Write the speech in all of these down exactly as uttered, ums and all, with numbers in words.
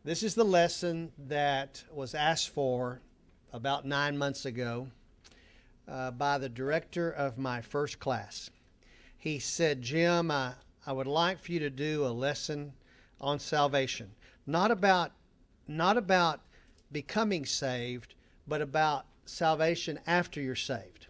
This is the lesson that was asked for about nine months ago uh, by the director of my first class. He said, Jim, I, I would like for you to do a lesson on salvation. Not about, not about becoming saved, but about salvation after you're saved.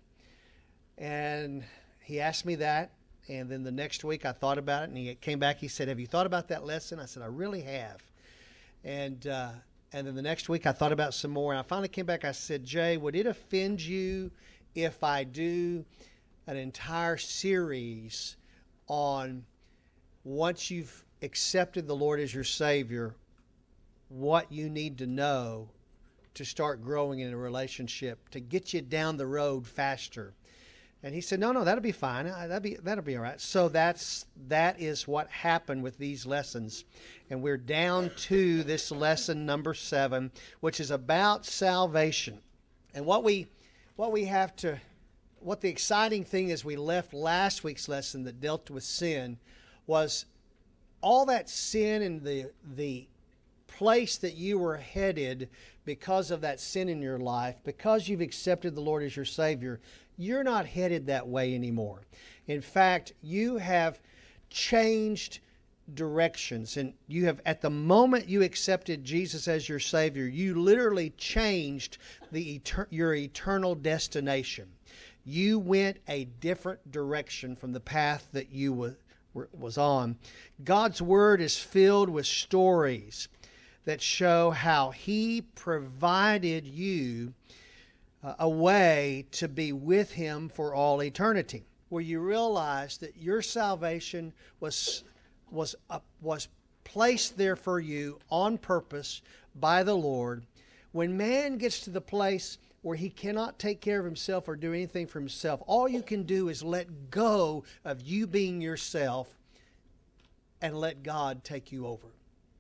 And he asked me that. And then the next week I thought about it, and he came back. He said, have you thought about that lesson? I said, I really have. And uh, and then the next week I thought about some more. And I finally came back. I said, Jay, would it offend you if I do an entire series on once you've accepted the Lord as your Savior, what you need to know to start growing in a relationship to get you down the road faster? And he said, no, no, that'll be fine. That'll be, that'll be all right. So that's, that is what happened with these lessons. And we're down to this lesson number seven, which is about salvation. And what we, what we have to, what the exciting thing is, we left last week's lesson that dealt with sin was all that sin and the, the place that you were headed because of that sin in your life, because you've accepted the Lord as your Savior. You're not headed that way anymore. In fact, you have changed directions. And you have, at the moment you accepted Jesus as your Savior, you literally changed the eter- your eternal destination. You went a different direction from the path that you was, was on. God's Word is filled with stories that show how He provided you a way to be with Him for all eternity, where you realize that your salvation was was uh, was placed there for you on purpose by the Lord. When man gets to the place where he cannot take care of himself or do anything for himself, all you can do is let go of you being yourself and let God take you over.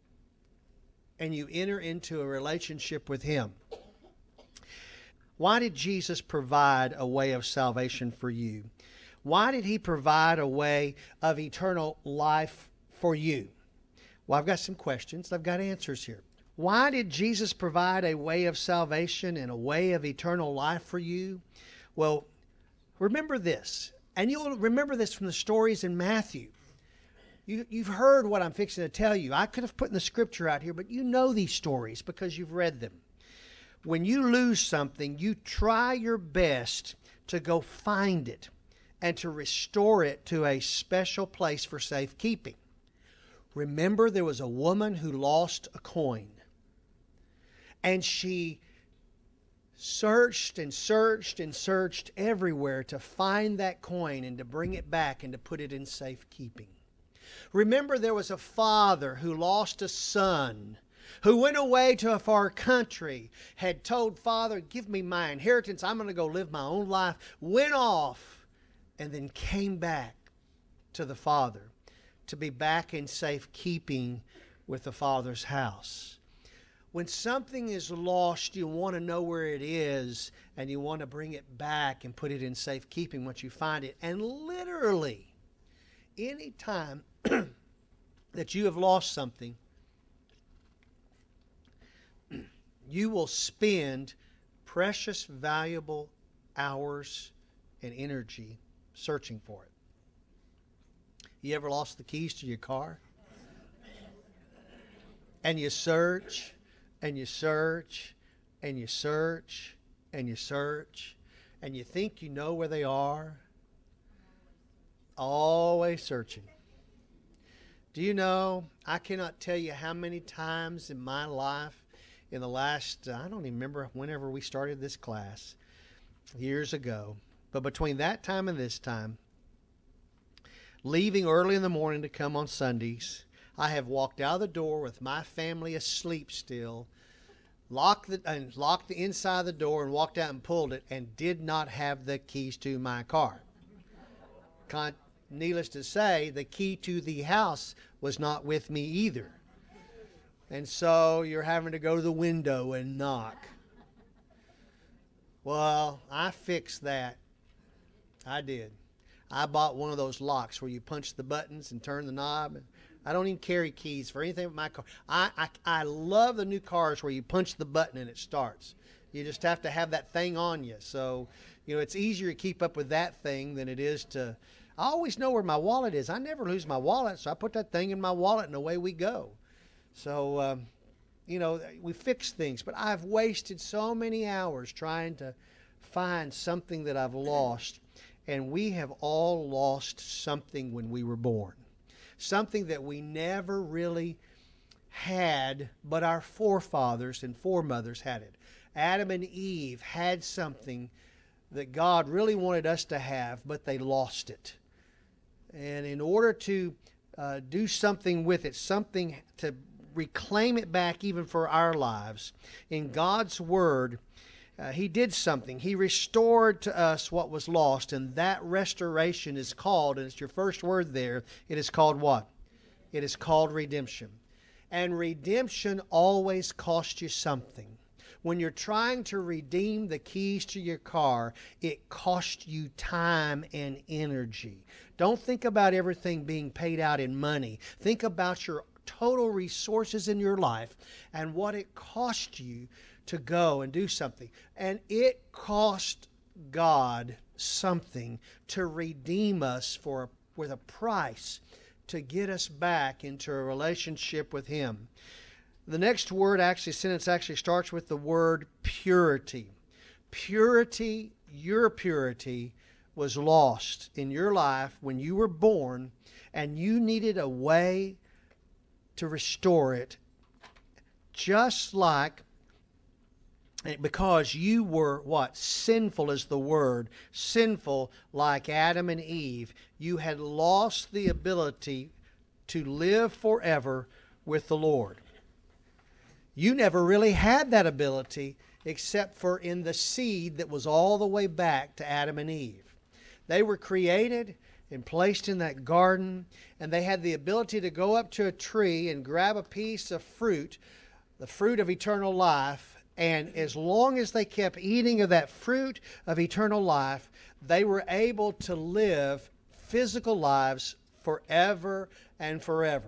And you enter into a relationship with Him. Why did Jesus provide a way of salvation for you? Why did He provide a way of eternal life for you? Well, I've got some questions. I've got answers here. Why did Jesus provide a way of salvation and a way of eternal life for you? Well, remember this, and you'll remember this from the stories in Matthew. You, you've heard what I'm fixing to tell you. I could have put in the scripture out here, but you know these stories because you've read them. When you lose something, you try your best to go find it and to restore it to a special place for safekeeping. Remember, there was a woman who lost a coin. And she searched and searched and searched everywhere to find that coin and to bring it back and to put it in safekeeping. Remember, there was a father who lost a son, who went away to a far country, had told Father, give me my inheritance, I'm going to go live my own life, went off, and then came back to the Father to be back in safekeeping with the Father's house. When something is lost, you want to know where it is, and you want to bring it back and put it in safekeeping once you find it. And literally, any time that you have lost something, you will spend precious, valuable hours and energy searching for it. You ever lost the keys to your car? And you search, and you search, and you search, and you search, and you think you know where they are. Always searching. Do you know, I cannot tell you how many times in my life, in the last, I don't even remember whenever we started this class, years ago, but between that time and this time, leaving early in the morning to come on Sundays, I have walked out of the door with my family asleep still, locked the, and locked the inside of the door and walked out and pulled it and did not have the keys to my car. Con- needless to say, the key to the house was not with me either. And so you're having to go to the window and knock. Well, I fixed that. I did. I bought one of those locks where you punch the buttons and turn the knob. I don't even carry keys for anything but my car. I, I, I love the new cars where you punch the button and it starts. You just have to have that thing on you. So, you know, it's easier to keep up with that thing than it is to... I always know where my wallet is. I never lose my wallet, so I put that thing in my wallet and away we go. So, um, you know, we fix things. But I've wasted so many hours trying to find something that I've lost. And we have all lost something when we were born. Something that we never really had, but our forefathers and foremothers had it. Adam and Eve had something that God really wanted us to have, but they lost it. And in order to uh, do something with it, something to reclaim it back even for our lives, in God's Word, uh, He did something. He restored to us what was lost, and that restoration is called, and it's your first word there, it is called what? It is called redemption. And redemption always costs you something. When you're trying to redeem the keys to your car, it costs you time and energy. Don't think about everything being paid out in money. Think about your total resources in your life and what it cost you to go and do something. And it cost God something to redeem us for with a price to get us back into a relationship with Him. The next word, actually, sentence actually starts with the word purity. Purity, your purity, was lost in your life when you were born, and you needed a way to restore it, just like, because you were what? Sinful is the word. Sinful like Adam and Eve. You had lost the ability to live forever with the Lord. You never really had that ability except for in the seed that was all the way back to Adam and Eve. They were created and placed in that garden, and they had the ability to go up to a tree and grab a piece of fruit, the fruit of eternal life, and as long as they kept eating of that fruit of eternal life, they were able to live physical lives forever and forever.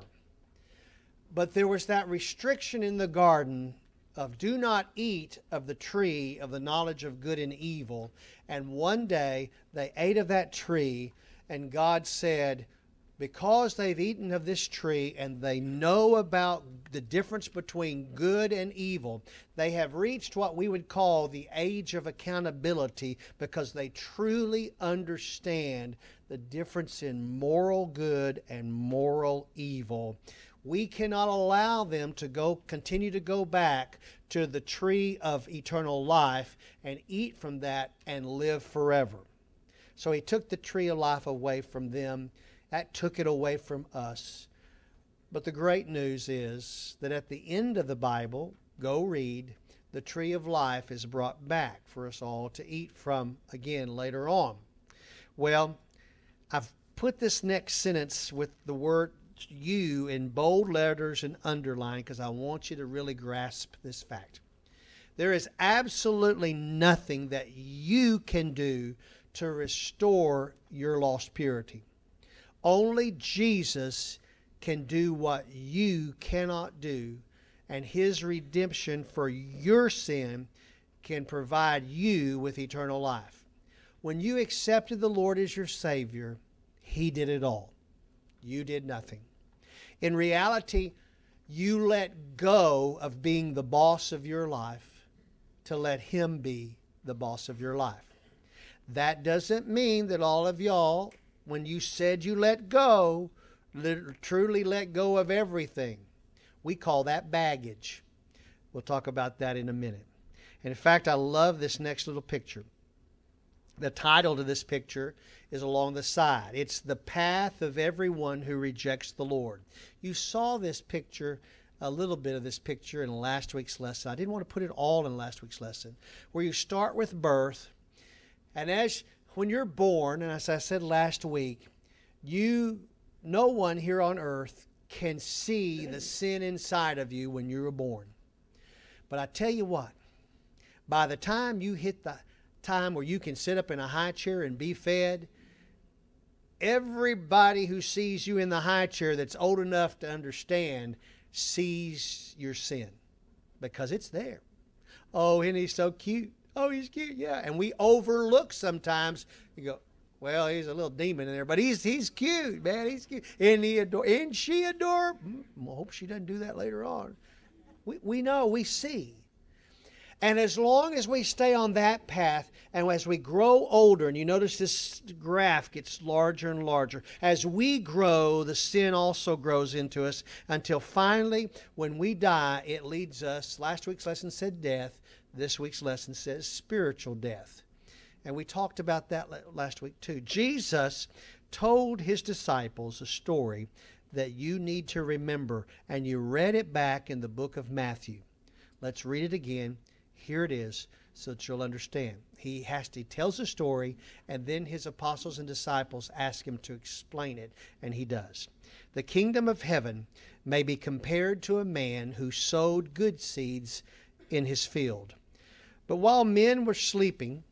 But there was that restriction in the garden of do not eat of the tree of the knowledge of good and evil. And one day they ate of that tree, and God said, because they've eaten of this tree and they know about the difference between good and evil, they have reached what we would call the age of accountability, because they truly understand the difference in moral good and moral evil. We cannot allow them to go continue to go back to the tree of eternal life and eat from that and live forever. So He took the tree of life away from them. That took it away from us. But the great news is that at the end of the Bible, go read, the tree of life is brought back for us all to eat from again later on. Well, I've put this next sentence with the word you in bold letters and underlined because I want you to really grasp this fact. There is absolutely nothing that you can do to restore your lost purity. Only Jesus can do what you cannot do, and His redemption for your sin can provide you with eternal life. When you accepted the Lord as your Savior, He did it all. You did nothing. In reality, you let go of being the boss of your life to let Him be the boss of your life. That doesn't mean that all of y'all, when you said you let go, truly let go of everything. We call that baggage. We'll talk about that in a minute. And in fact, I love this next little picture. The title to this picture is along the side. It's the path of everyone who rejects the Lord. You saw this picture, a little bit of this picture in last week's lesson. I didn't want to put it all in last week's lesson, where you start with birth. And as when you're born, and as I said last week, you, no one here on earth can see the sin inside of you when you were born. But I tell you what, by the time you hit the time where you can sit up in a high chair and be fed, everybody who sees you in the high chair that's old enough to understand sees your sin because it's there. Oh, and he's so cute. Oh, he's cute. Yeah. And we overlook sometimes. You go, well, he's a little demon in there, but he's he's cute, man. He's cute. Isn't he ador- Isn't she adorable? Mm, I hope she doesn't do that later on. We we know, we see. And as long as we stay on that path, and as we grow older, and you notice this graph gets larger and larger, as we grow, the sin also grows into us until finally, when we die, it leads us, last week's lesson said death, this week's lesson says spiritual death. And we talked about that last week too. Jesus told his disciples a story that you need to remember, and you read it back in the book of Matthew. Let's read it again. Here it is, so that you'll understand. He has to, he tells a story, and then his apostles and disciples ask him to explain it, and he does. The kingdom of heaven may be compared to a man who sowed good seeds in his field. But while men were sleeping,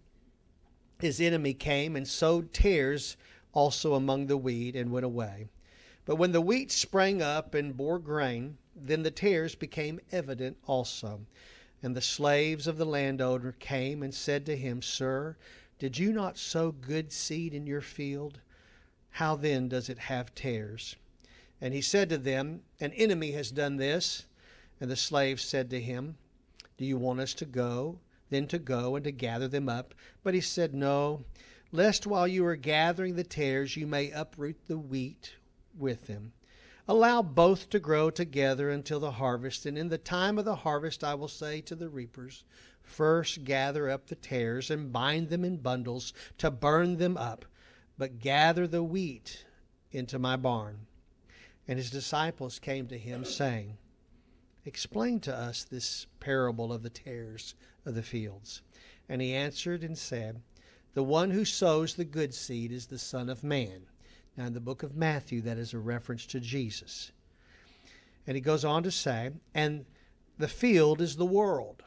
his enemy came and sowed tares also among the wheat and went away. But when the wheat sprang up and bore grain, then the tares became evident also. And the slaves of the landowner came and said to him, Sir, did you not sow good seed in your field? How then does it have tares? And he said to them, An enemy has done this. And the slaves said to him, Do you want us to go, then to go and to gather them up? But he said, No, lest while you are gathering the tares, you may uproot the wheat with them. Allow both to grow together until the harvest, and in the time of the harvest I will say to the reapers, First gather up the tares and bind them in bundles to burn them up, but gather the wheat into my barn. And his disciples came to him, saying, Explain to us this parable of the tares of the fields. And he answered and said, The one who sows the good seed is the Son of Man. Now, in the book of Matthew, that is a reference to Jesus. And he goes on to say, and the field is the world.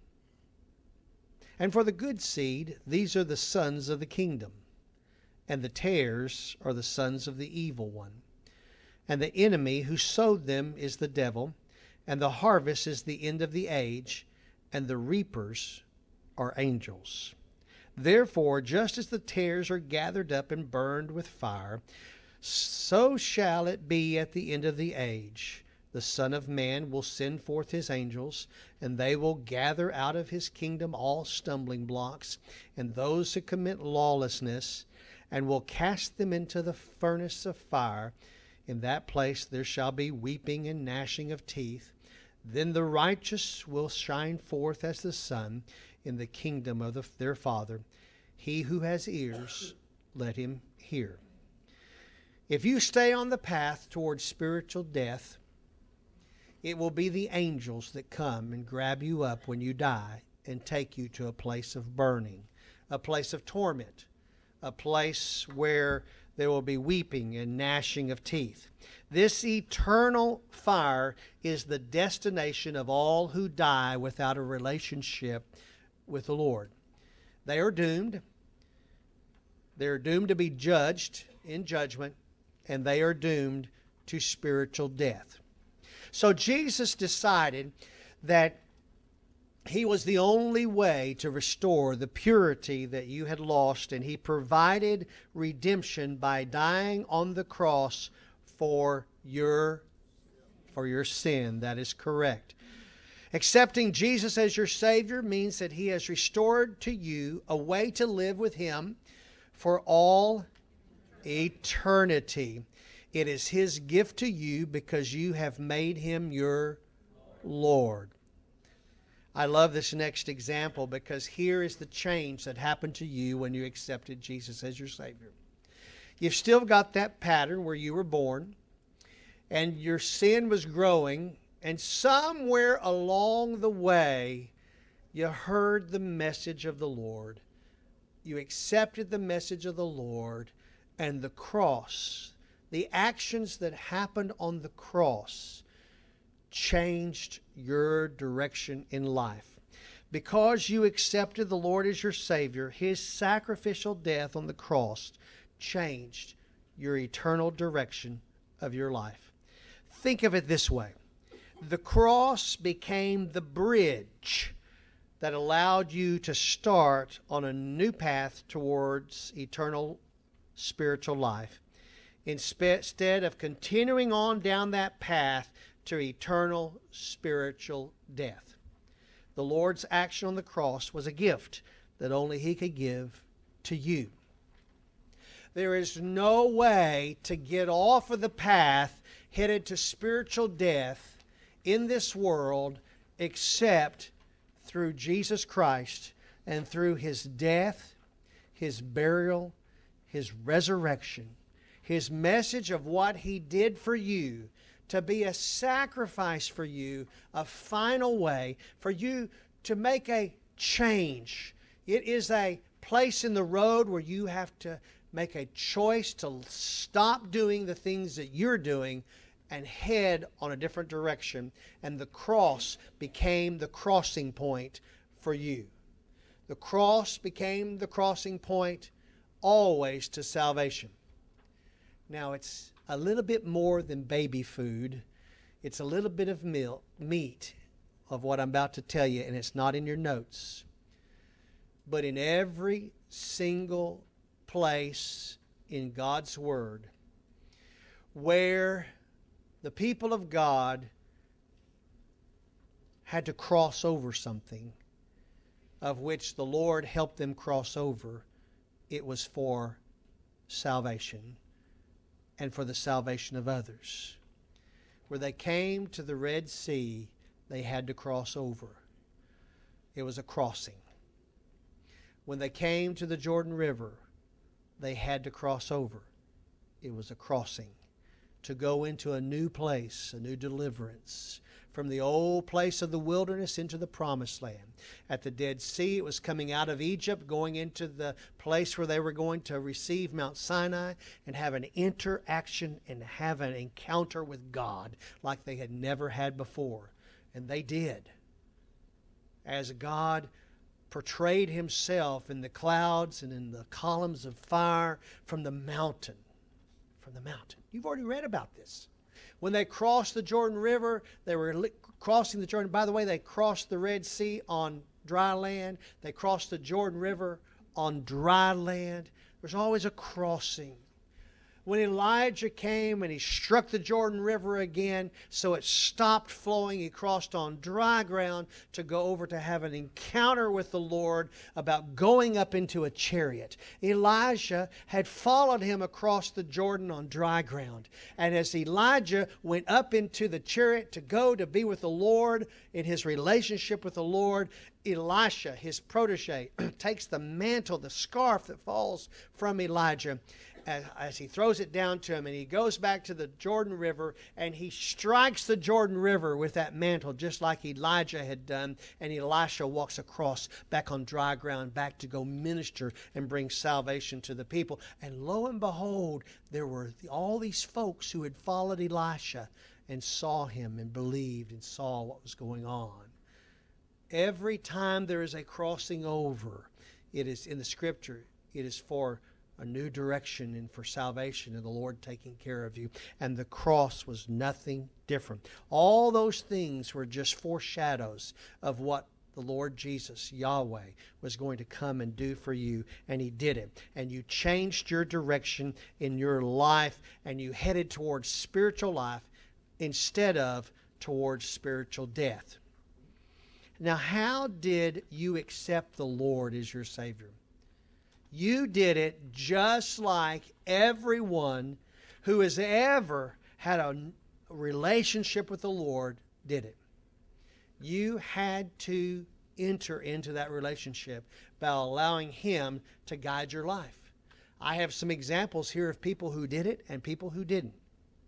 And for the good seed, these are the sons of the kingdom. And the tares are the sons of the evil one. And the enemy who sowed them is the devil. And the harvest is the end of the age. And the reapers are angels. Therefore, just as the tares are gathered up and burned with fire, so shall it be at the end of the age. The Son of Man will send forth his angels, and they will gather out of his kingdom all stumbling blocks, and those who commit lawlessness, and will cast them into the furnace of fire. In that place there shall be weeping and gnashing of teeth. Then the righteous will shine forth as the sun in the kingdom of the, their Father. He who has ears, let him hear. If you stay on the path towards spiritual death, it will be the angels that come and grab you up when you die and take you to a place of burning, a place of torment, a place where there will be weeping and gnashing of teeth. This eternal fire is the destination of all who die without a relationship with the Lord. They are doomed. They are doomed to be judged in judgment, and they are doomed to spiritual death. So Jesus decided that he was the only way to restore the purity that you had lost, and he provided redemption by dying on the cross for your, for your sin. That is correct. Accepting Jesus as your Savior means that he has restored to you a way to live with him for all eternity. It is his gift to you because you have made him your Lord. I love this next example because here is the change that happened to you when you accepted Jesus as your Savior. You've still got that pattern where you were born and your sin was growing, and somewhere along the way you heard the message of the Lord. You accepted the message of the Lord, and the cross, the actions that happened on the cross, changed your direction in life. Because you accepted the Lord as your Savior, his sacrificial death on the cross changed your eternal direction of your life. Think of it this way. The cross became the bridge that allowed you to start on a new path towards eternal spiritual life, instead of continuing on down that path to eternal spiritual death. The Lord's action on the cross was a gift that only He could give to you. There is no way to get off of the path headed to spiritual death in this world except through Jesus Christ and through His death, His burial, His resurrection, His message of what He did for you to be a sacrifice for you, a final way for you to make a change. It is a place in the road where you have to make a choice to stop doing the things that you're doing and head on a different direction. And the cross became the crossing point for you. The cross became the crossing point always to salvation. Now, it's a little bit more than baby food. It's a little bit of milk, meat of what I'm about to tell you, and it's not in your notes. But in every single place in God's Word where the people of God had to cross over something of which the Lord helped them cross over, it was for salvation and for the salvation of others. Where they came to the Red Sea, they had to cross over. It was a crossing. When they came to the Jordan River, they had to cross over. It was a crossing. To go into a new place, a new deliverance. From the old place of the wilderness into the promised land. At the Dead Sea, it was coming out of Egypt, going into the place where they were going to receive Mount Sinai and have an interaction and have an encounter with God like they had never had before. And they did. As God portrayed Himself in the clouds and in the columns of fire from the mountain. From the mountain. You've already read about this. When they crossed the Jordan River, they were li- crossing the Jordan. By the way, they crossed the Red Sea on dry land. They crossed the Jordan River on dry land. There's always a crossing. When Elijah came and he struck the Jordan River again, so it stopped flowing, he crossed on dry ground to go over to have an encounter with the Lord about going up into a chariot. Elijah had followed him across the Jordan on dry ground. And as Elijah went up into the chariot to go to be with the Lord in his relationship with the Lord, Elisha, his protege, takes the mantle, the scarf that falls from Elijah, As, as he throws it down to him, and he goes back to the Jordan River, and he strikes the Jordan River with that mantle, just like Elijah had done, and Elisha walks across back on dry ground, back to go minister and bring salvation to the people. And lo and behold, there were all these folks who had followed Elisha and saw him and believed and saw what was going on. Every time there is a crossing over, it is in the Scripture, it is for a new direction and for salvation and the Lord taking care of you. And the cross was nothing different. All those things were just foreshadows of what the Lord Jesus, Yahweh, was going to come and do for you. And He did it. And you changed your direction in your life and you headed towards spiritual life instead of towards spiritual death. Now, how did you accept the Lord as your Savior? You did it just like everyone who has ever had a relationship with the Lord did it. You had to enter into that relationship by allowing Him to guide your life. I have some examples here of people who did it and people who didn't.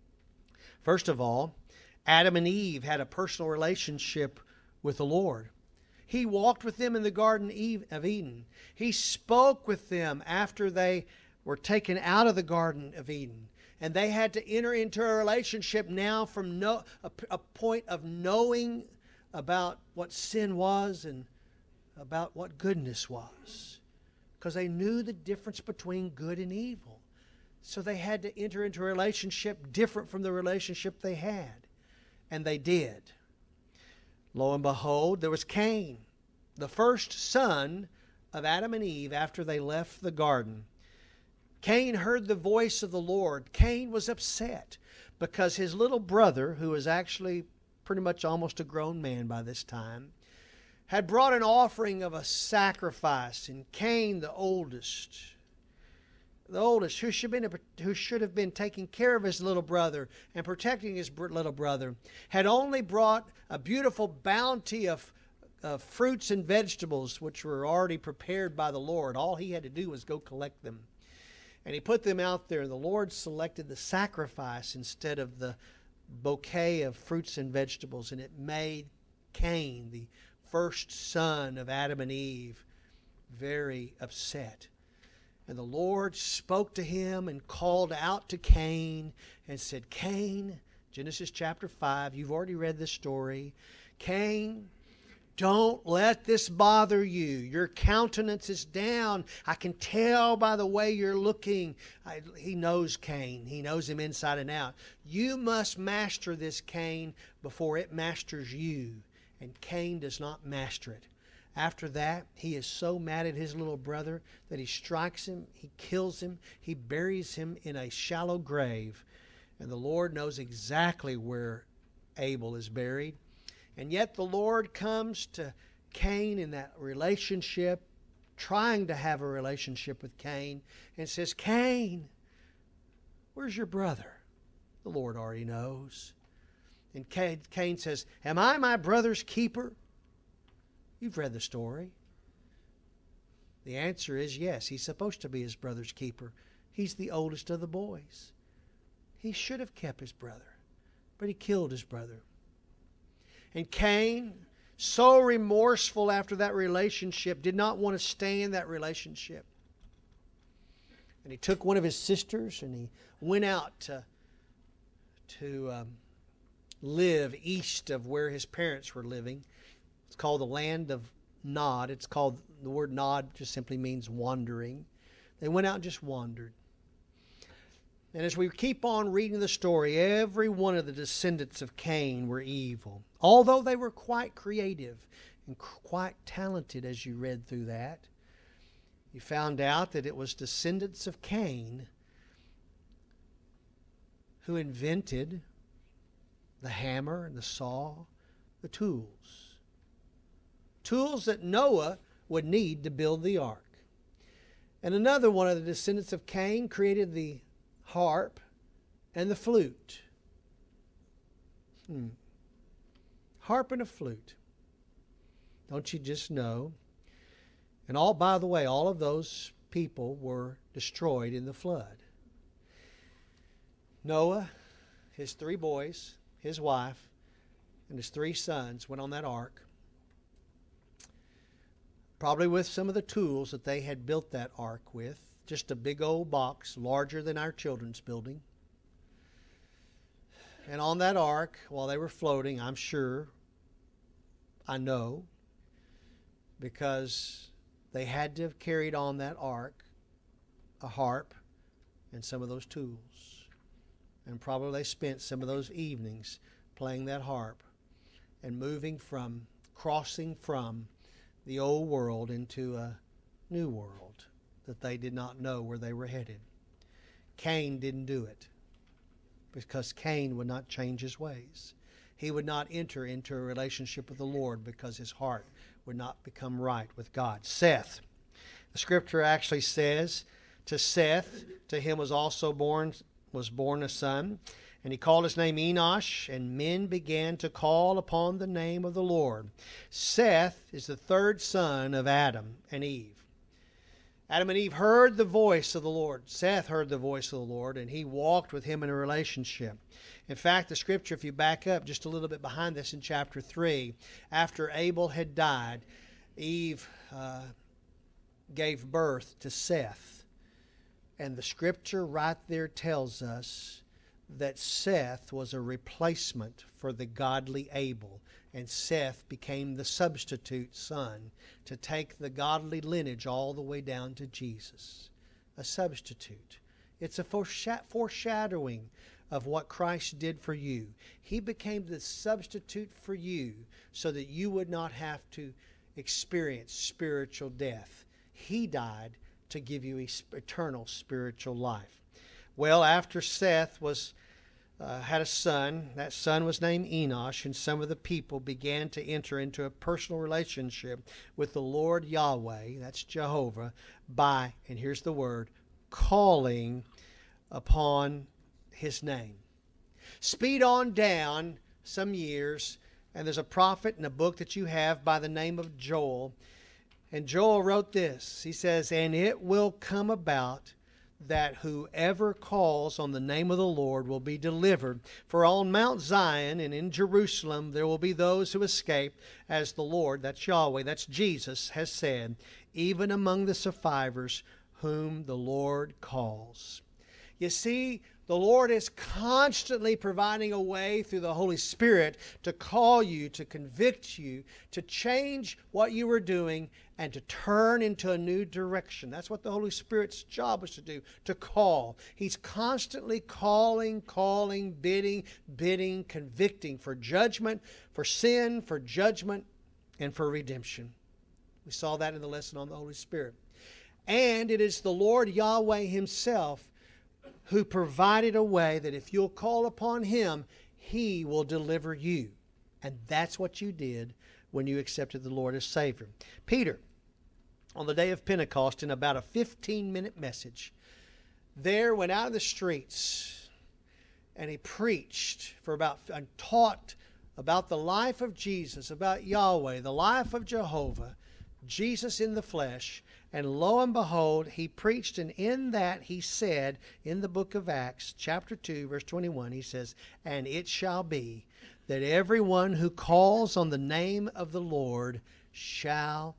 First of all, Adam and Eve had a personal relationship with the Lord. He walked with them in the Garden of Eden. He spoke with them after they were taken out of the Garden of Eden. And they had to enter into a relationship now from no, a, a point of knowing about what sin was and about what goodness was. Because they knew the difference between good and evil. So they had to enter into a relationship different from the relationship they had. And they did. Lo and behold, there was Cain, the first son of Adam and Eve after they left the garden. Cain heard the voice of the Lord. Cain was upset because his little brother, who was actually pretty much almost a grown man by this time, had brought an offering of a sacrifice. And Cain, the oldest, the oldest, who should, been, who should have been taking care of his little brother and protecting his little brother, had only brought a beautiful bounty of, of fruits and vegetables which were already prepared by the Lord. All he had to do was go collect them. And he put them out there. The Lord selected the sacrifice instead of the bouquet of fruits and vegetables. And it made Cain, the first son of Adam and Eve, very upset. And the Lord spoke to him and called out to Cain and said, Cain, Genesis chapter five, you've already read this story. Cain, don't let this bother you. Your countenance is down. I can tell by the way you're looking. I, he knows Cain. He knows him inside and out. You must master this, Cain, before it masters you. And Cain does not master it. After that, he is so mad at his little brother that he strikes him, he kills him, he buries him in a shallow grave. And the Lord knows exactly where Abel is buried. And yet the Lord comes to Cain in that relationship, trying to have a relationship with Cain, and says, Cain, where's your brother? The Lord already knows. And Cain says, am I my brother's keeper? You've read the story. The answer is yes. He's supposed to be his brother's keeper. He's the oldest of the boys. He should have kept his brother, but he killed his brother. And Cain, so remorseful after that relationship, did not want to stay in that relationship. And he took one of his sisters and he went out to, to um, live east of where his parents were living. It's called the land of Nod. It's called, the word Nod just simply means wandering. They went out and just wandered. And as we keep on reading the story, every one of the descendants of Cain were evil. Although they were quite creative and quite talented as you read through that, you found out that it was descendants of Cain who invented the hammer and the saw, the tools. Tools that Noah would need to build the ark. And another one of the descendants of Cain created the harp and the flute. Hmm. Harp and a flute. Don't you just know? And all, by the way, all of those people were destroyed in the flood. Noah, his three boys, his wife, and his three sons went on that ark, probably with some of the tools that they had built that ark with. Just a big old box, larger than our children's building. And on that ark, while they were floating, I'm sure, I know, because they had to have carried on that ark a harp and some of those tools. And probably they spent some of those evenings playing that harp and moving from, crossing from the old world into a new world that they did not know where they were headed. Cain didn't do it because Cain would not change his ways. He would not enter into a relationship with the Lord because his heart would not become right with God. Seth. The scripture actually says, to Seth, to him was also born, was born a son, and he called his name Enosh, and men began to call upon the name of the Lord. Seth is the third son of Adam and Eve. Adam and Eve heard the voice of the Lord. Seth heard the voice of the Lord, and he walked with him in a relationship. In fact, the scripture, if you back up just a little bit behind this in chapter three, after Abel had died, Eve uh, gave birth to Seth. And the scripture right there tells us that Seth was a replacement for the godly Abel. And Seth became the substitute son to take the godly lineage all the way down to Jesus. A substitute. It's a foreshadowing of what Christ did for you. He became the substitute for you so that you would not have to experience spiritual death. He died to give you eternal spiritual life. Well, after Seth was uh, had a son, that son was named Enosh, and some of the people began to enter into a personal relationship with the Lord Yahweh, that's Jehovah, by, and here's the word, calling upon His name. Speed on down some years, and there's a prophet in a book that you have by the name of Joel. And Joel wrote this. He says, "And it will come about that whoever calls on the name of the Lord will be delivered. For on Mount Zion and in Jerusalem there will be those who escape, as the Lord," that's Yahweh, that's Jesus, "has said, even among the survivors whom the Lord calls." You see, the Lord is constantly providing a way through the Holy Spirit to call you, to convict you, to change what you were doing, and to turn into a new direction. That's what the Holy Spirit's job is to do, to call. He's constantly calling, calling, bidding, bidding, convicting for judgment, for sin, for judgment, and for redemption. We saw that in the lesson on the Holy Spirit. And it is the Lord Yahweh Himself who provided a way that if you'll call upon Him, He will deliver you. And that's what you did when you accepted the Lord as Savior. Peter, on the day of Pentecost, in about a fifteen-minute message, there went out of the streets and he preached for about, and taught about the life of Jesus, about Yahweh, the life of Jehovah, Jesus in the flesh. And lo and behold, he preached, and in that he said, in the book of Acts, chapter two, verse twenty-one, he says, "And it shall be that everyone who calls on the name of the Lord shall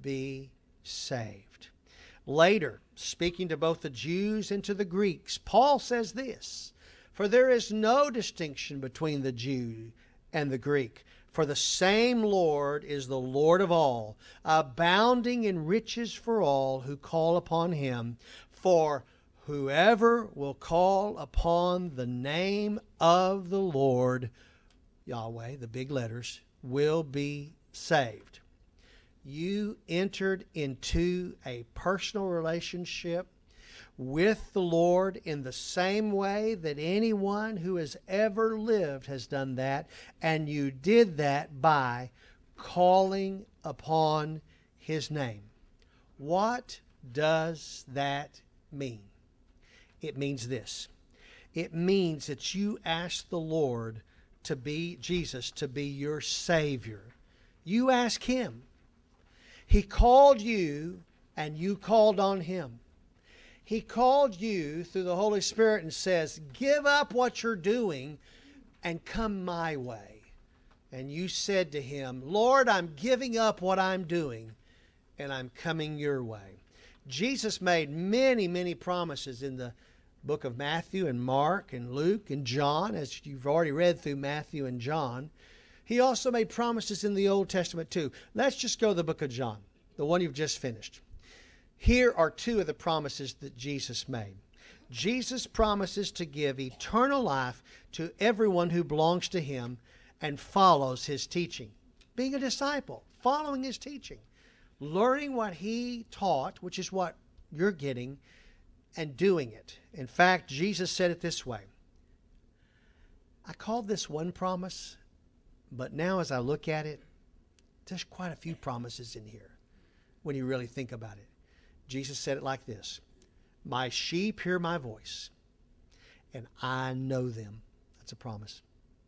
be saved." Later, speaking to both the Jews and to the Greeks, Paul says this, "For there is no distinction between the Jew and the Greek. For the same Lord is the Lord of all, abounding in riches for all who call upon Him. For whoever will call upon the name of the Lord," Yahweh, the big letters, "will be saved." You entered into a personal relationship with the Lord in the same way that anyone who has ever lived has done that, and you did that by calling upon His name. What does that mean? It means this. It means that you asked the Lord to be, Jesus, to be your Savior. You ask Him. He called you, and you called on Him. He called you through the Holy Spirit and says, "Give up what you're doing and come my way." And you said to Him, "Lord, I'm giving up what I'm doing and I'm coming your way." Jesus made many, many promises in the book of Matthew and Mark and Luke and John, as you've already read through Matthew and John. He also made promises in the Old Testament too. Let's just go to the book of John, the one you've just finished. Here are two of the promises that Jesus made. Jesus promises to give eternal life to everyone who belongs to Him and follows His teaching. Being a disciple, following His teaching, learning what He taught, which is what you're getting, and doing it. In fact, Jesus said it this way. I called this one promise, but now as I look at it, there's quite a few promises in here when you really think about it. Jesus said it like this: "My sheep hear my voice, and I know them." That's a promise.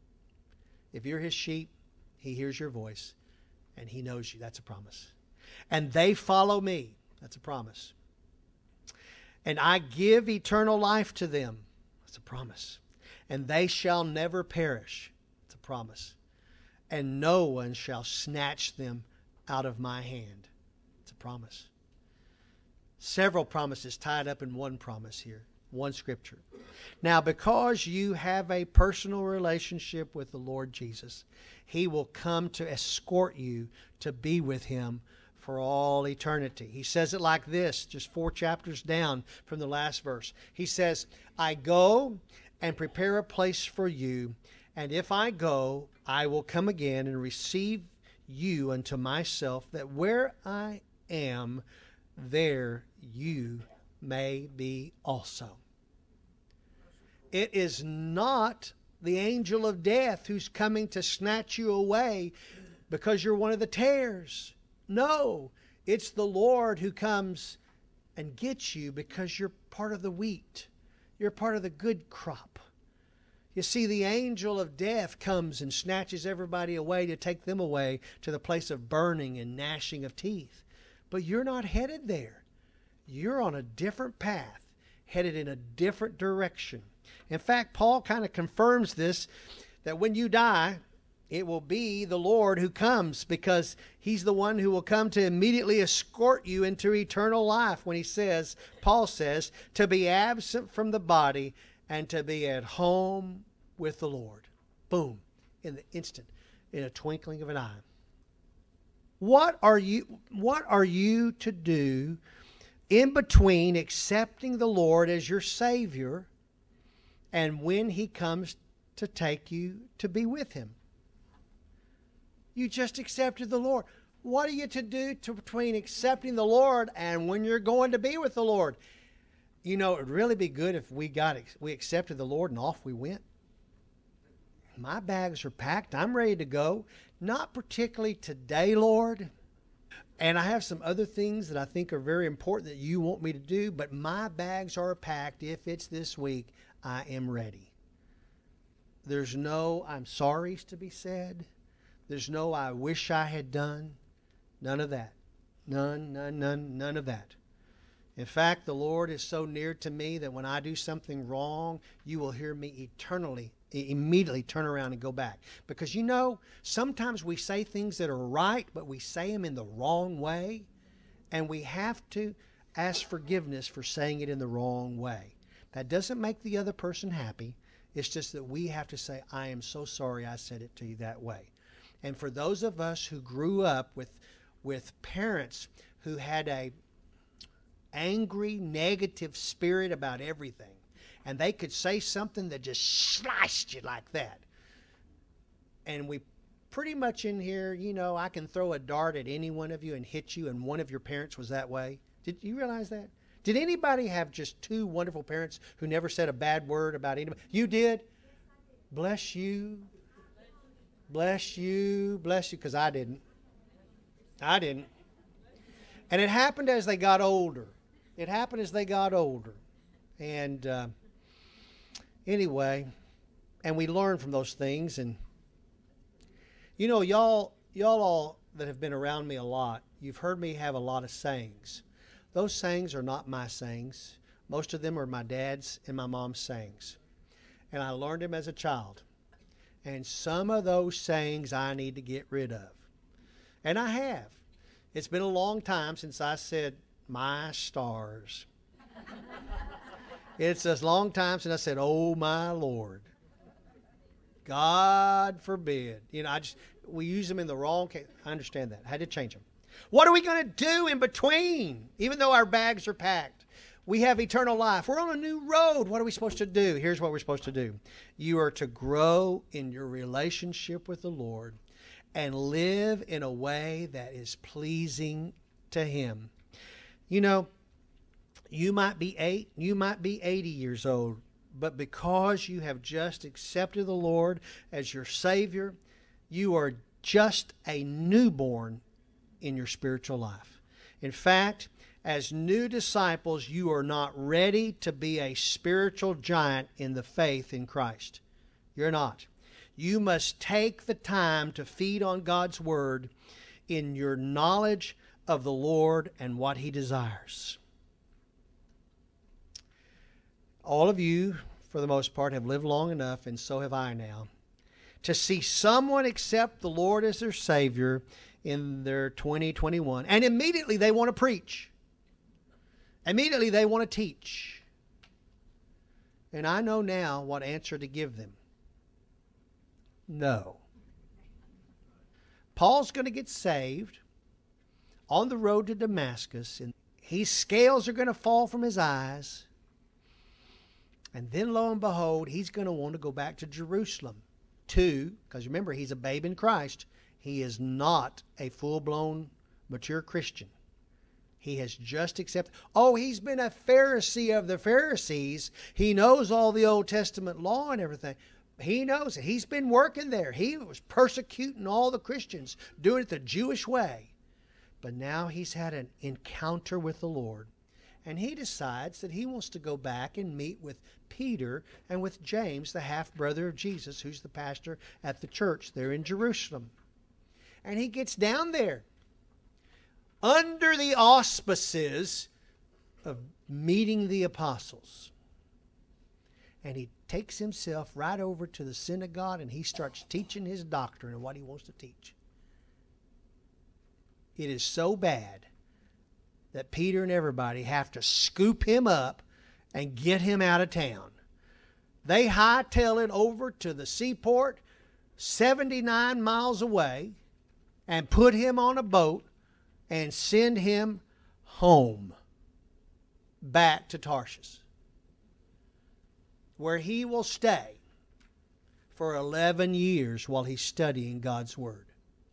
If you're His sheep, He hears your voice, and He knows you. That's a promise. "And they follow me." That's a promise. "And I give eternal life to them." That's a promise. "And they shall never perish." That's a promise. "And no one shall snatch them out of my hand." It's a promise. Several promises tied up in one promise here, one scripture. Now, because you have a personal relationship with the Lord Jesus, He will come to escort you to be with Him for all eternity. He says it like this, just four chapters down from the last verse. He says, I go and prepare a place for you, and if I go, I will come again and receive you unto myself, that where I am, there you may be also. It is not the angel of death who's coming to snatch you away because you're one of the tares. No, it's the Lord who comes and gets you because you're part of the wheat. You're part of the good crop. You see, the angel of death comes and snatches everybody away to take them away to the place of burning and gnashing of teeth. But you're not headed there. You're on a different path, headed in a different direction. In fact, Paul kind of confirms this, that when you die, it will be the Lord who comes, because he's the one who will come to immediately escort you into eternal life, when he says, Paul says, to be absent from the body and to be at home with the Lord. Boom, in the instant, in a twinkling of an eye. What are you, what are you to do in between accepting the Lord as your Savior and when he comes to take you to be with him? You just accepted the Lord. What are you to do to, between accepting the Lord and when you're going to be with the Lord? You know, it would really be good if we got we accepted the Lord and off we went. My bags are packed. I'm ready to go. Not particularly today, Lord. And I have some other things that I think are very important that you want me to do, but my bags are packed. If it's this week, I am ready. There's no I'm sorry's to be said. There's no I wish I had done. None of that. None, none, none, none of that. In fact, the Lord is so near to me that when I do something wrong, you will hear me eternally, immediately turn around and go back. Because you know, sometimes we say things that are right, but we say them in the wrong way. And we have to ask forgiveness for saying it in the wrong way. That doesn't make the other person happy. It's just that we have to say, I am so sorry I said it to you that way. And for those of us who grew up with, with parents who had a angry, negative spirit about everything, and they could say something that just sliced you like that. And we pretty much in here, you know, I can throw a dart at any one of you and hit you, and one of your parents was that way. Did you realize that? Did anybody have just two wonderful parents who never said a bad word about anybody? You did? Bless you. Bless you. Bless you, because I didn't. I didn't. And it happened as they got older. It happened as they got older. And uh, anyway, and we learned from those things. And, you know, y'all, y'all all that have been around me a lot, you've heard me have a lot of sayings. Those sayings are not my sayings. Most of them are my dad's and my mom's sayings. And I learned them as a child. And some of those sayings I need to get rid of. And I have. It's been a long time since I said, my stars. It's a long time since I said, oh my Lord. God forbid. You know, I just, we use them in the wrong case. I understand that. I had to change them. What are we going to do in between? Even though our bags are packed, we have eternal life. We're on a new road. What are we supposed to do? Here's what we're supposed to do. You are to grow in your relationship with the Lord and live in a way that is pleasing to him. You know, you might be eight, you might be eighty years old, but because you have just accepted the Lord as your Savior, you are just a newborn in your spiritual life. In fact, as new disciples, you are not ready to be a spiritual giant in the faith in Christ. You're not. You must take the time to feed on God's Word in your knowledge of the Lord and what He desires. All of you, for the most part, have lived long enough, and so have I now, to see someone accept the Lord as their Savior in their twenty twenty-one, and immediately they want to preach. Immediately they want to teach. And I know now what answer to give them. No. Paul's going to get saved. on the road to Damascus, and his scales are going to fall from his eyes. And then, lo and behold, he's going to want to go back to Jerusalem. Two, because remember, he's a babe in Christ. He is not a full-blown, mature Christian. He has just accepted. Oh, he's been a Pharisee of the Pharisees. He knows all the Old Testament law and everything. He knows it. He's been working there. He was persecuting all the Christians, doing it the Jewish way. But now he's had an encounter with the Lord. And he decides that he wants to go back and meet with Peter and with James, the half-brother of Jesus, who's the pastor at the church there in Jerusalem. And he gets down there under the auspices of meeting the apostles. And he takes himself right over to the synagogue and he starts teaching his doctrine and what he wants to teach. It is so bad that Peter and everybody have to scoop him up and get him out of town. They hightail it over to the seaport seventy-nine miles away and put him on a boat and send him home back to Tarshish, where he will stay for eleven years while he's studying God's Word.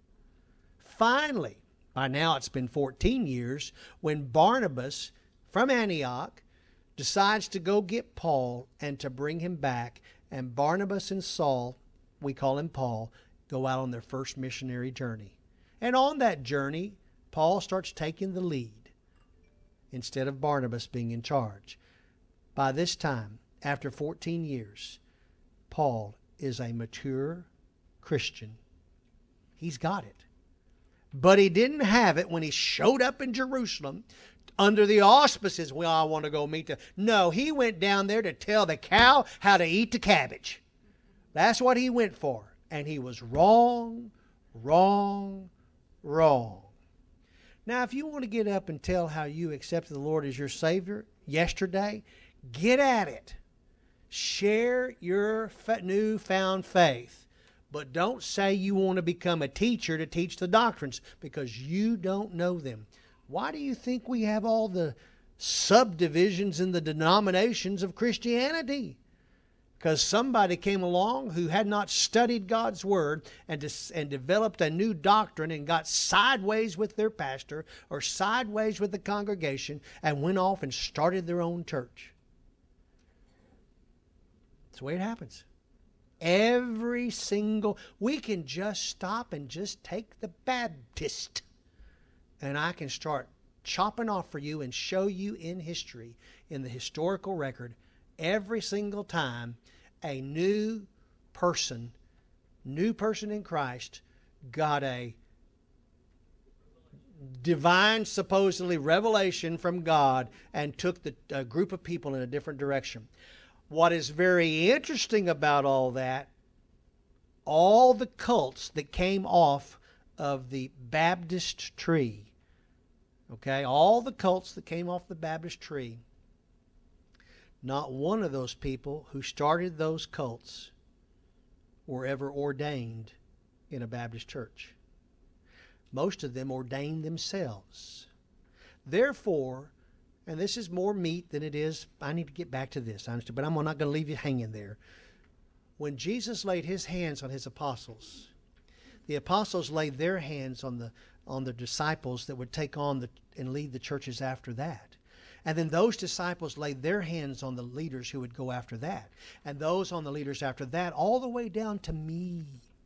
Finally, by now it's been fourteen years, when Barnabas from Antioch decides to go get Paul and to bring him back, and Barnabas and Saul, we call him Paul, go out on their first missionary journey. And on that journey, Paul starts taking the lead instead of Barnabas being in charge. By this time, after fourteen years, Paul is a mature Christian. He's got it. But he didn't have it when he showed up in Jerusalem under the auspices, well, I want to go meet the... No, he went down there to tell the cow how to eat the cabbage. That's what he went for. And he was wrong, wrong, wrong. Now, if you want to get up and tell how you accepted the Lord as your Savior yesterday, get at it. Share your newfound faith. But don't say you want to become a teacher to teach the doctrines, because you don't know them. Why do you think we have all the subdivisions in the denominations of Christianity? Because somebody came along who had not studied God's Word and, dis- and developed a new doctrine and got sideways with their pastor or sideways with the congregation and went off and started their own church. That's the way it happens. Every single... We can just stop and just take the Baptist, and I can start chopping off for you and show you in history, in the historical record, every single time a new person, new person in Christ, got a divine, supposedly, revelation from God and took the a group of people in a different direction. What is very interesting about all that, all the cults that came off of the Baptist tree, okay, all the cults that came off the Baptist tree, not one of those people who started those cults were ever ordained in a Baptist church. Most of them ordained themselves. Therefore, and this is more meat than it is, I need to get back to this, but I'm not going to leave you hanging there. When Jesus laid his hands on his apostles, the apostles laid their hands on the on the disciples that would take on the, and lead the churches after that. And then those disciples laid their hands on the leaders who would go after that. And those on the leaders after that, all the way down to me.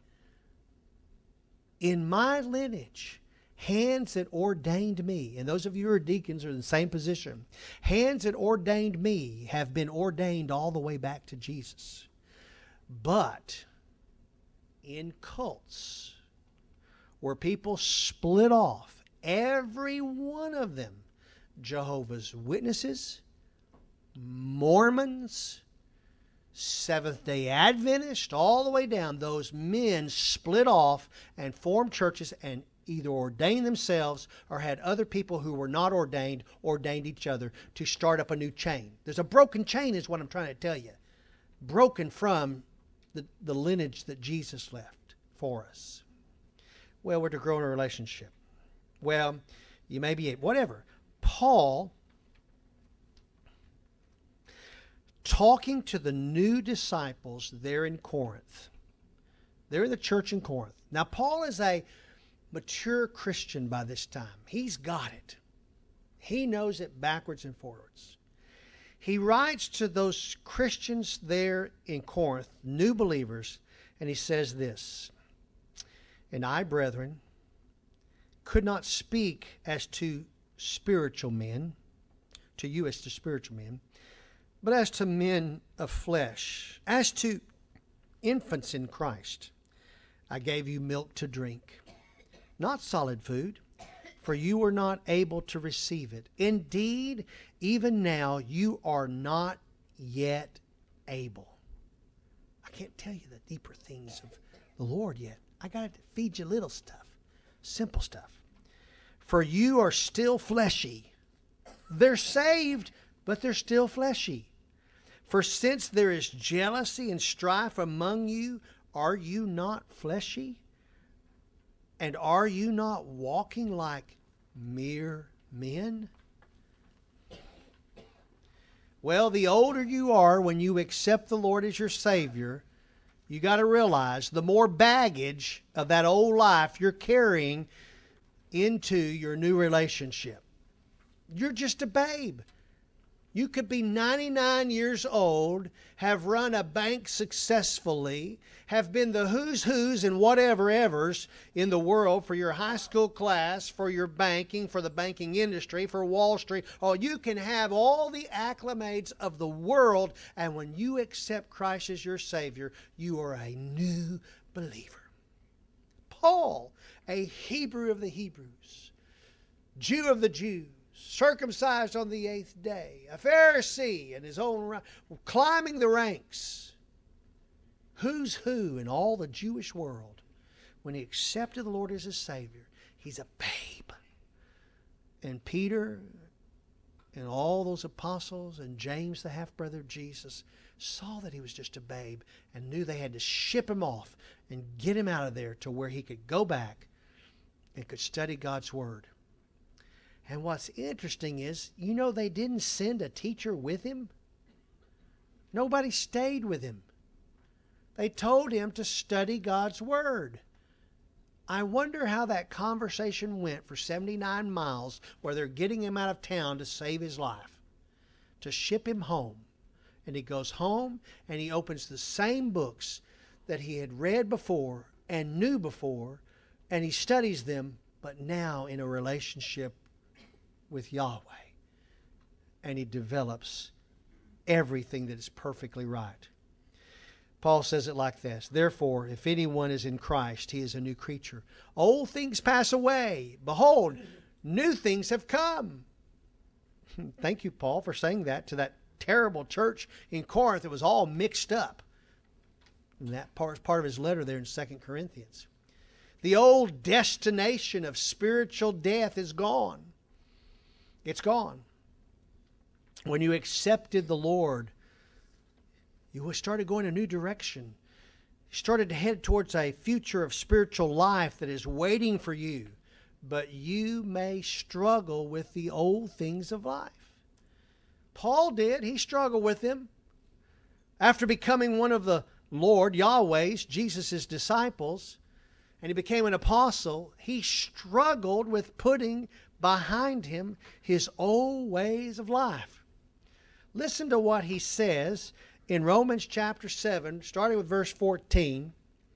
In my lineage, hands that ordained me, and those of you who are deacons are in the same position, hands that ordained me have been ordained all the way back to Jesus. But in cults, where people split off, every one of them, Jehovah's Witnesses, Mormons, Seventh-day Adventists, all the way down, those men split off and formed churches and either ordained themselves or had other people who were not ordained, ordained each other to start up a new chain. There's a broken chain is what I'm trying to tell you. Broken from the, the lineage that Jesus left for us. Well, we're to grow in a relationship. Well, You may be able, whatever. Paul, talking to the new disciples there in Corinth. They're in the church in Corinth. Now, Paul is a mature Christian by this time. He's got it. He knows it backwards and forwards. He writes to those Christians there in Corinth, new believers, and he says this, "And I, brethren, could not speak as to spiritual men, to you as to spiritual men, but as to men of flesh, as to infants in Christ. I gave you milk to drink, not solid food, for you were not able to receive it. Indeed, even now you are not yet able." I can't tell you the deeper things of the Lord yet. I got to feed you little stuff, simple stuff. "For you are still fleshy." They're saved, but they're still fleshy. "For since there is jealousy and strife among you, are you not fleshy? And are you not walking like mere men?" Well, the older you are when you accept the Lord as your Savior, you got to realize the more baggage of that old life you're carrying into your new relationship. You're just a babe. You could be ninety-nine years old, have run a bank successfully, have been the who's who's and whatever evers in the world for your high school class, for your banking, for the banking industry, for Wall Street. Oh, you can have all the acclamates of the world, and when you accept Christ as your Savior, you are a new believer. Paul, a Hebrew of the Hebrews, Jew of the Jews, circumcised on the eighth day, a Pharisee in his own right, climbing the ranks. Who's who in all the Jewish world. When he accepted the Lord as his Savior, he's a babe. And Peter and all those apostles and James, the half-brother of Jesus, saw that he was just a babe and knew they had to ship him off and get him out of there to where he could go back and could study God's Word. And what's interesting is, you know, they didn't send a teacher with him. Nobody stayed with him. They told him to study God's Word. I wonder how that conversation went for seventy-nine miles where they're getting him out of town to save his life, to ship him home. And he goes home and he opens the same books that he had read before and knew before, and he studies them, but now in a relationship with Yahweh. And he develops everything that is perfectly right. Paul says it like this: "Therefore, if anyone is in Christ, he is a new creature. Old things pass away. Behold, new things have come." Thank you, Paul, for saying that to that terrible church in Corinth. It was all mixed up. And that part is part of his letter there in Second Corinthians. The old destination of spiritual death is gone. It's gone. When you accepted the Lord, you started going a new direction. You started to head towards a future of spiritual life that is waiting for you. But you may struggle with the old things of life. Paul did. He struggled with them. After becoming one of the Lord, Yahweh's, Jesus' disciples, and he became an apostle, he struggled with putting behind him his old ways of life. Listen to what he says in Romans chapter seven, starting with verse fourteen.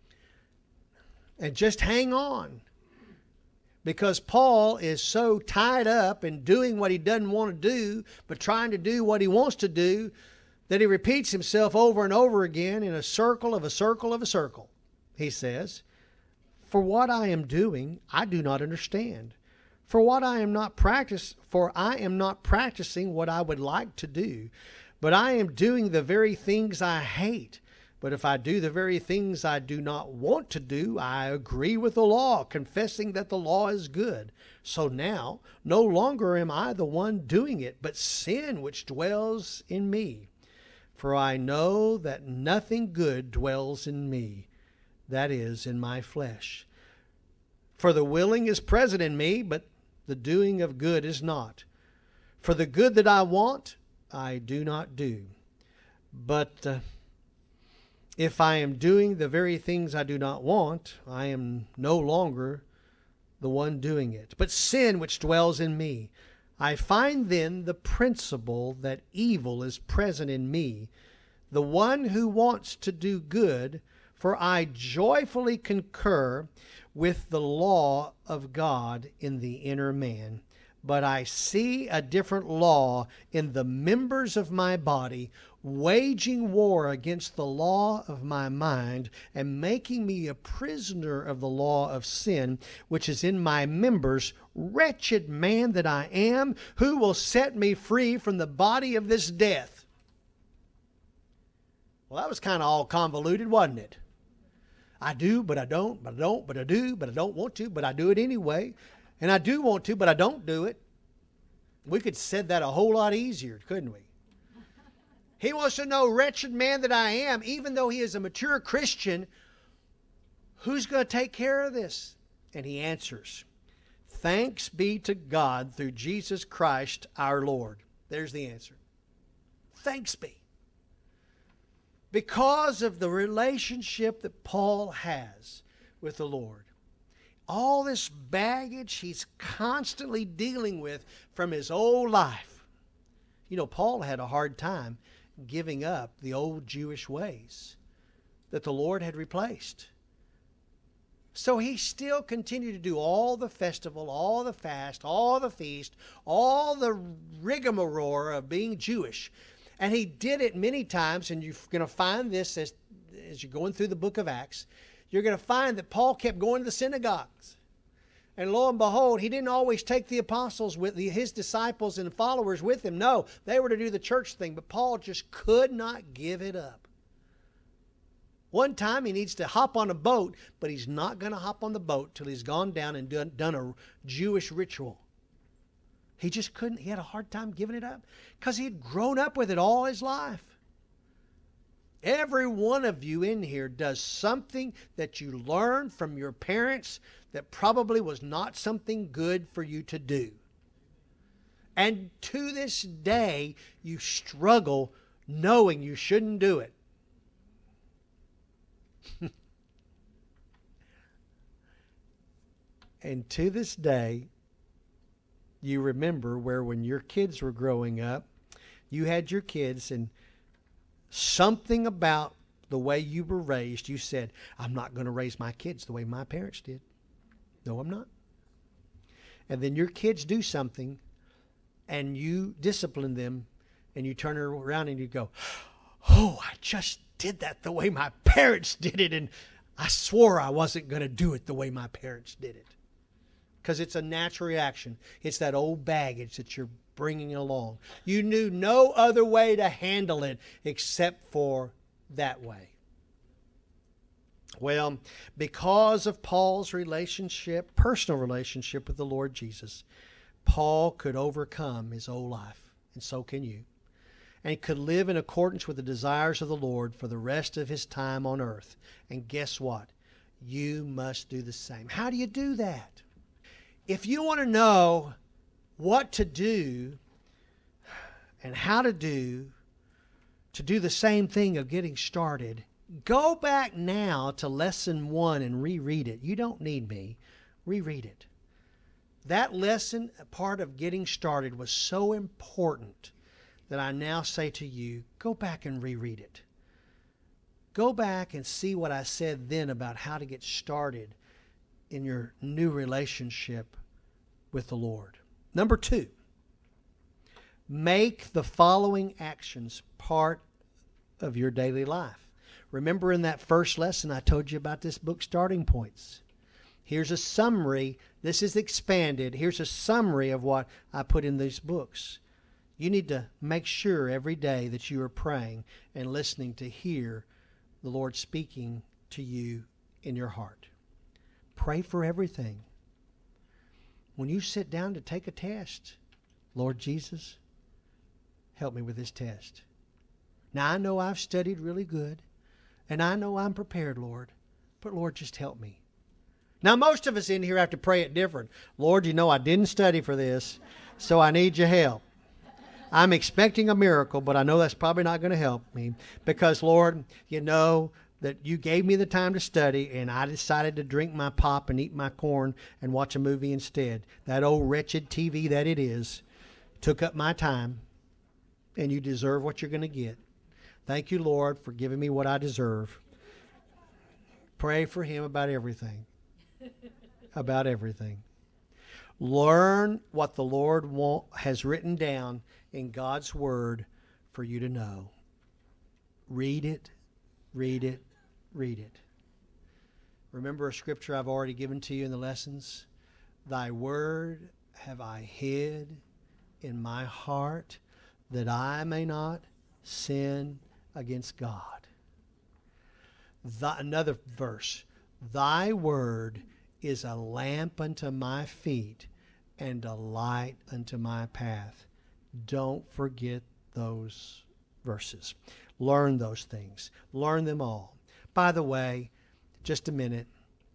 And just hang on, because Paul is so tied up in doing what he doesn't want to do, but trying to do what he wants to do, that he repeats himself over and over again in a circle of a circle of a circle. He says, "For what I am doing, I do not understand. For what I am not practice, for I am not practicing what I would like to do, but I am doing the very things I hate. But if I do the very things I do not want to do, I agree with the law, confessing that the law is good. So now, no longer am I the one doing it, but sin which dwells in me. For I know that nothing good dwells in me, that is, in my flesh. For the willing is present in me, but the doing of good is not. For the good that I want, I do not do. But uh, if I am doing the very things I do not want, I am no longer the one doing it, but sin which dwells in me. I find then the principle that evil is present in me, the one who wants to do good, for I joyfully concur with the law of God in the inner man. But I see a different law in the members of my body, waging war against the law of my mind, and making me a prisoner of the law of sin, which is in my members. Wretched man that I am, who will set me free from the body of this death? Well, that was kind of all convoluted, wasn't it? I do, but I don't, but I don't, but I do, but I don't want to, but I do it anyway. And I do want to, but I don't do it. We could have said that a whole lot easier, couldn't we? He wants to know, wretched man that I am, even though he is a mature Christian, who's going to take care of this? And he answers, thanks be to God through Jesus Christ our Lord. There's the answer. Thanks be. Because of the relationship that Paul has with the Lord. All this baggage he's constantly dealing with from his old life. You know, Paul had a hard time giving up the old Jewish ways that the Lord had replaced. So he still continued to do all the festival, all the fast, all the feast, all the rigmarole of being Jewish. And he did it many times, and you're going to find this as, as you're going through the book of Acts. You're going to find that Paul kept going to the synagogues. And lo and behold, he didn't always take the apostles with the, his disciples and followers with him. No, they were to do the church thing, but Paul just could not give it up. One time he needs to hop on a boat, but he's not going to hop on the boat till he's gone down and done, done a Jewish ritual. He just couldn't, he had a hard time giving it up because he had grown up with it all his life. Every one of you in here does something that you learned from your parents that probably was not something good for you to do. And to this day, you struggle knowing you shouldn't do it. And to this day, you remember where when your kids were growing up, you had your kids and something about the way you were raised, you said, I'm not going to raise my kids the way my parents did. No, I'm not. And then your kids do something and you discipline them and you turn around and you go, oh, I just did that the way my parents did it, and I swore I wasn't going to do it the way my parents did it. Because it's a natural reaction. It's that old baggage that you're bringing along. You knew no other way to handle it except for that way. Well, because of Paul's relationship, personal relationship with the Lord Jesus, Paul could overcome his old life, and so can you, and could live in accordance with the desires of the Lord for the rest of his time on earth. And guess what? You must do the same. How do you do that? If you want to know what to do and how to do to do the same thing of getting started, go back now to lesson one and reread it. You don't need me. Reread it. That lesson, part of getting started, was so important that I now say to you, go back and reread it. Go back and see what I said then about how to get started in your new relationship with the Lord. Number two, make the following actions part of your daily life. Remember in that first lesson I told you about this book, Starting Points. Here's a summary. This is expanded. Here's a summary of what I put in these books. You need to make sure every day that you are praying and listening to hear the Lord speaking to you in your heart. Pray for everything. When you sit down to take a test, Lord Jesus, help me with this test. Now, I know I've studied really good, and I know I'm prepared, Lord, but Lord, just help me. Now, most of us in here have to pray it different. Lord, you know I didn't study for this, so I need your help. I'm expecting a miracle, but I know that's probably not going to help me because, Lord, you know that you gave me the time to study and I decided to drink my pop and eat my corn and watch a movie instead. That old wretched T V that it is took up my time, and you deserve what you're going to get. Thank you, Lord, for giving me what I deserve. Pray for him about everything. About everything. Learn what the Lord want, has written down in God's Word for you to know. Read it, read it, read it. Remember a scripture I've already given to you in the lessons? Thy Word have I hid in my heart that I may not sin against God. The, another verse. Thy Word is a lamp unto my feet and a light unto my path. Don't forget those verses. Learn those things. Learn them all. By the way, just a minute.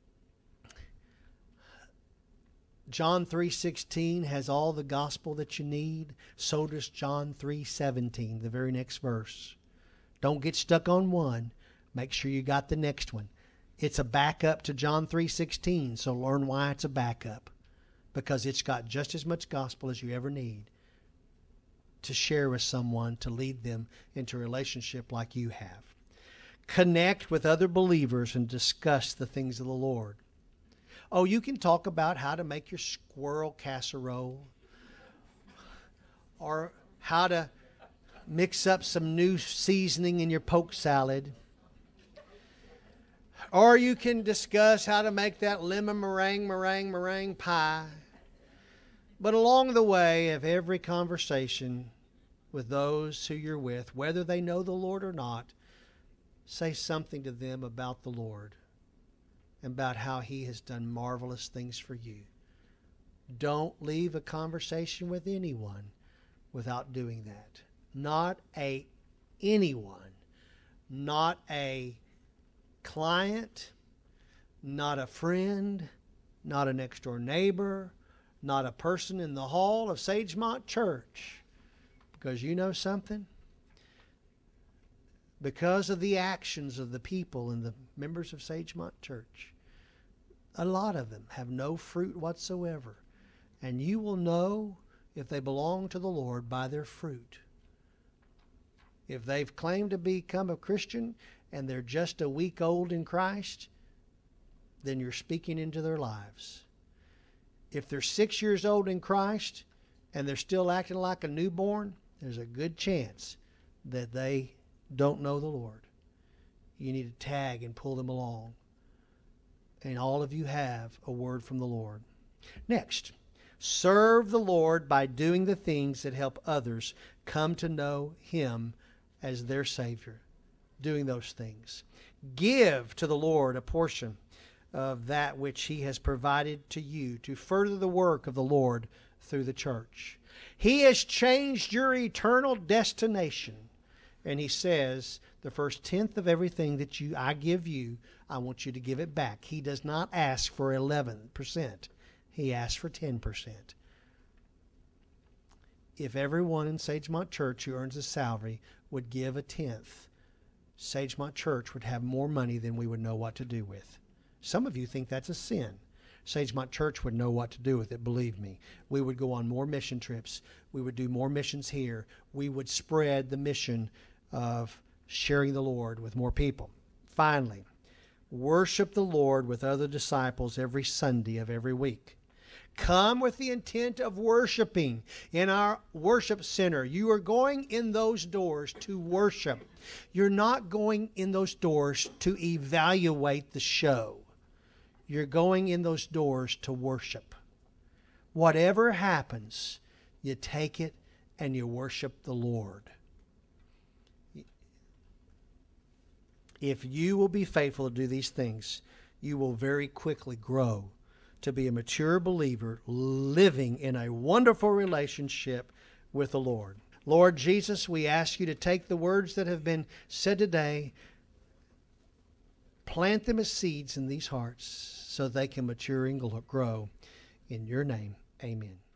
John three sixteen has all the gospel that you need. So does John three seventeen, the very next verse. Don't get stuck on one. Make sure you got the next one. It's a backup to John three sixteen, so learn why it's a backup. Because it's got just as much gospel as you ever need to share with someone to lead them into a relationship like you have. Connect with other believers and discuss the things of the Lord. Oh, you can talk about how to make your squirrel casserole or how to mix up some new seasoning in your poke salad. Or you can discuss how to make that lemon meringue, meringue, meringue pie. But along the way of every conversation with those who you're with, whether they know the Lord or not, say something to them about the Lord and about how He has done marvelous things for you. Don't leave a conversation with anyone without doing that. Not a anyone, not a client, not a friend, not a next door neighbor, not a person in the hall of Sagemont Church. Because you know something? Because of the actions of the people and the members of Sagemont Church, a lot of them have no fruit whatsoever. And you will know if they belong to the Lord by their fruit. If they've claimed to become a Christian and they're just a week old in Christ, then you're speaking into their lives. If they're six years old in Christ and they're still acting like a newborn, there's a good chance that they don't know the Lord. You need to tag and pull them along. And all of you have a word from the Lord. Next, serve the Lord by doing the things that help others come to know Him as their Savior. Doing those things. Give to the Lord a portion of that which He has provided to you to further the work of the Lord through the church. He has changed your eternal destination. And He says, the first tenth of everything that you I give you, I want you to give it back. He does not ask for eleven percent. He asks for ten percent. If everyone in Sagemont Church who earns a salary would give a tenth, Sagemont Church would have more money than we would know what to do with. Some of you think that's a sin. Sagemont Church would know what to do with it, believe me. We would go on more mission trips. We would do more missions here. We would spread the mission of sharing the Lord with more people. Finally, worship the Lord with other disciples every Sunday of every week. Come with the intent of worshiping in our worship center. You are going in those doors to worship. You're not going in those doors to evaluate the show. You're going in those doors to worship. Whatever happens, you take it and you worship the Lord. If you will be faithful to do these things, you will very quickly grow to be a mature believer living in a wonderful relationship with the Lord. Lord Jesus, we ask you to take the words that have been said today Plant them as seeds in these hearts so they can mature and grow. In your name, amen.